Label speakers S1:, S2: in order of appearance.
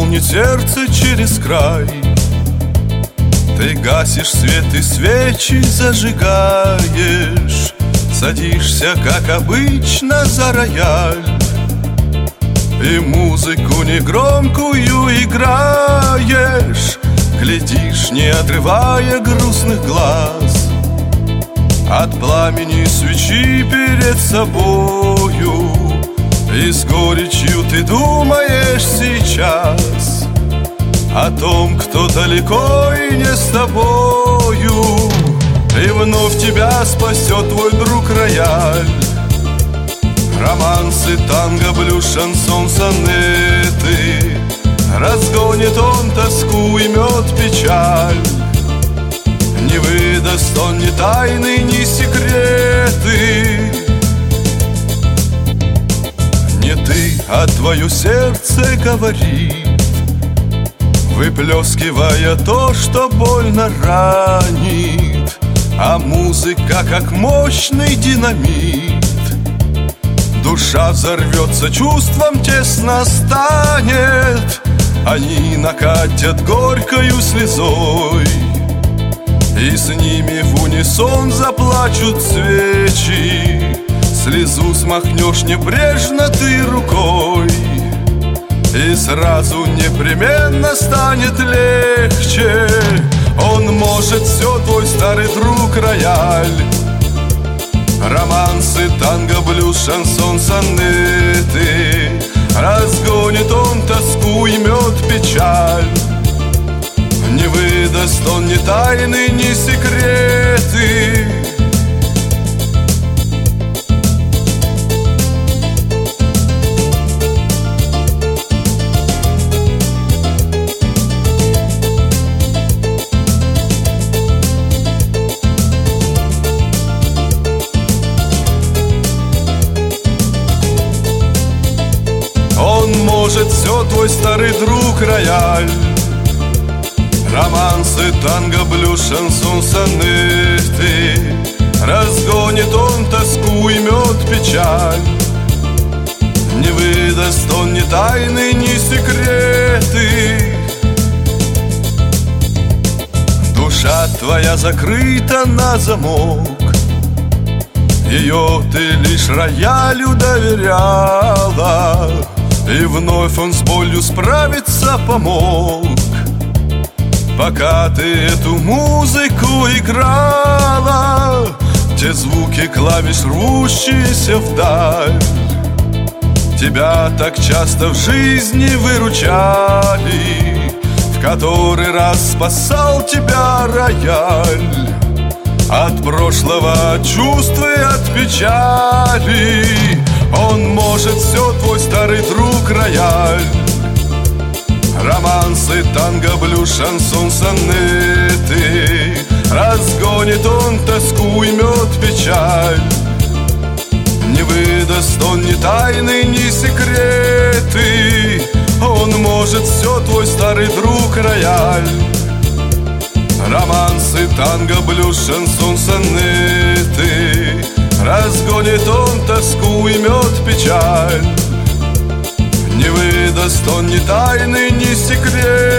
S1: наполнить сердце через край. Ты гасишь свет и свечи зажигаешь, садишься, как обычно, за рояль и музыку негромкую играешь. Глядишь, не отрывая грустных глаз от пламени свечи перед собою, и с горечью ты думаешь сейчас о том, кто далеко и не с тобою. И вновь тебя спасет твой друг рояль. Романсы, танго, блюз, шансон, сонеты. Разгонит он тоску и мед печаль. Не выдаст он ни тайны, ни секреты. Не ты, а твое сердце говорит, выплескивая то, что больно ранит. А музыка, как мощный динамит, душа взорвется, чувством тесно станет. Они накатят горькою слезой, и с ними в унисон заплачут свечи. Слезу смахнешь небрежно ты рукой, и сразу непременно станет легче. Он может все, твой старый друг рояль. Романсы, танго, блюз, шансон, сонеты. Разгонит он тоску и мед печаль. Не выдаст он ни тайны, ни секреты. Может все, твой старый друг рояль. Романсы, танго, блюз, шансон, сонеты. Разгонит он тоску и мед печаль. Не выдаст он ни тайны, ни секреты. Душа твоя закрыта на замок, ее ты лишь роялю доверяла. И вновь он с болью справиться помог, пока ты эту музыку играла. Те звуки клавиш, рвущиеся вдаль, тебя так часто в жизни выручали. В который раз спасал тебя рояль от прошлого, от чувств и от печали. Он может все, твой старый друг рояль. Романсы, танго, блюз, шансон, сонеты. Разгонит он тоску и мед печаль. Не выдаст он ни тайны, ни секреты. Он может все, твой старый друг рояль. Романсы, танго, блюз, шансон, сонеты. Разгонит он тоску и мед печаль. Не выдаст он ни тайны, ни секрет.